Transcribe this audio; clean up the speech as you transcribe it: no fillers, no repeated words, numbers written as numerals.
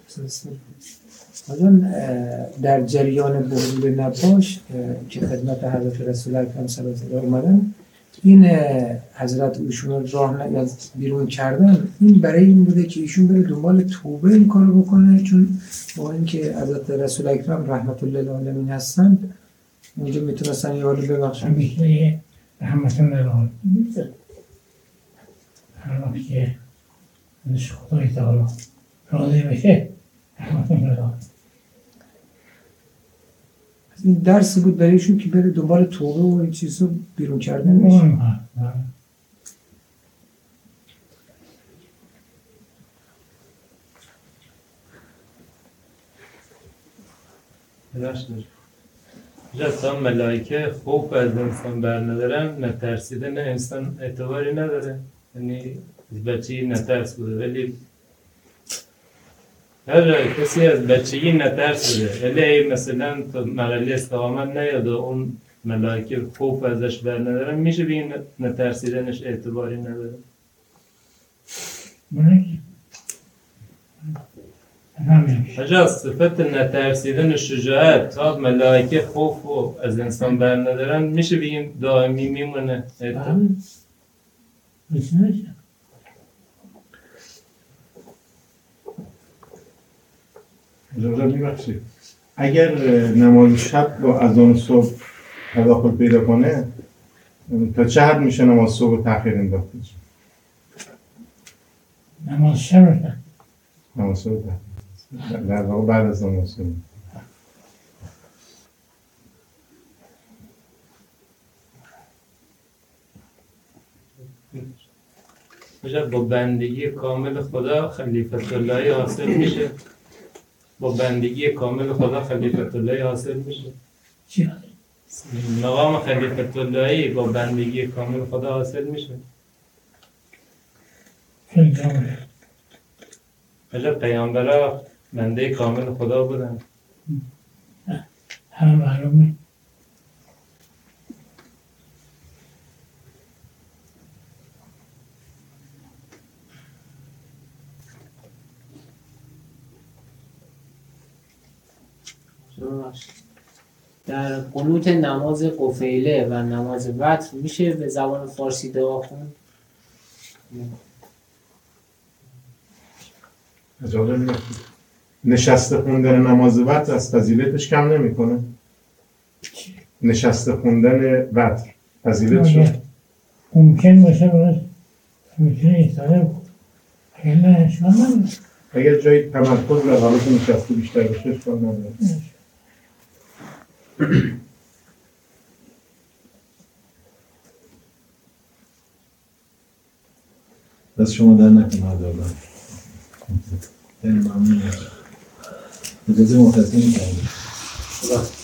آجان در جریان بحرول نباش که خدمت حضرت رسول اکرم صلی الله علیه و اومدن، این حضرت ایشون راه از بیرون کردن، این برای این بوده که ایشون بره دنبال توبه این کارو بکنه، چون با اینکه حضرت رسول اکرم رحمت الله للعالمین هستند اونجا میتونستن یه حالی ببخشن. میشه رحمت الله للعالمین هر وقت که ازش خدای تعالی راضی بشه رحمت الله للعالمین. این درسی بود برایشون که بره دنبال توبه و این چیزو بیرون کردن میشه. جسم ملائکه خوف از انسان بر ندارن، نترسیدن انسان اعتباری نداره. یعنی بچه‌ای نترس بوده، ولی هر کسی از بچگی نترس بوده، ولی مثلا تو مرحله استقامت نیاد و اون ملائکه خوف ازش بر ندارن، میشه به این نترسیدنش اعتباری نداره. اجا صفت نترسیدن شجاعت تا ملائکه خوف و از انسان بر ندارن، میشه به این دائمی میمونه اعتبار. اجازه میبخشید، اگر نماز شب با اذان صبح تداخل پیدا کنه، تا چه حد میشه نماز صبح تأخیر انداخته؟ نماز شب نماز صبح در واقع بعد از نماز صبح. با بندگی کامل خدا خلیفت اللهی حاصل میشه. با بندگی کامل خدا خلیفت اللهی حاصل میشه. مقام خلیفت اللهی با بندگی کامل خدا حاصل میشه. پیامبرها بنده کامل خدا بودن. همه معلومه. در قنوت نماز قفیله و نماز وتر میشه به زبان فارسی دعا خوند؟ اجازه میبخشید، نشسته خوندن نماز وتر از فضیلتش کم نمیکنه؟ نشسته خوندن وتر فضیلتش ممکن باشه باید میتونه ایتاره بود، خیلی اشکال نداره. اگر جایی تمرکز در حالت نشسته بیشتر باشه اشکال نداره. دست شما در نکنه دارم خیلی ممنون. اجازه مختصری کردیم.